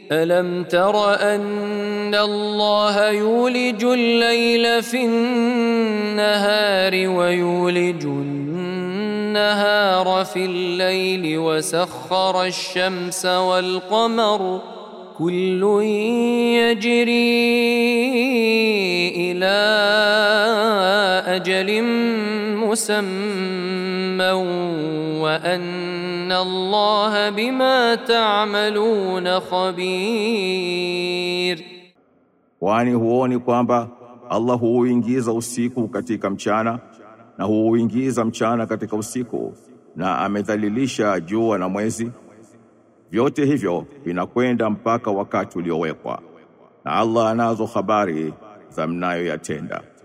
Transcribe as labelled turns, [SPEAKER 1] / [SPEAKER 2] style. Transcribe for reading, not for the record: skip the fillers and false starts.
[SPEAKER 1] ألم تر أن الله يولج الليل في النهار ويولج النهار في الليل وسخر الشمس والقمر كل يجري إلى أجل مسمى وأن الله بما تعملون خبير.
[SPEAKER 2] Kwani huoni kwamba Allah huuingiza usiku katika mchana na huuingiza mchana katika usiku na amedhalilisha jua na mwezi? Vyote hivyo vinakwenda mpaka wakati uliowekwa, na Allah anazo habari za mnayoyatenda.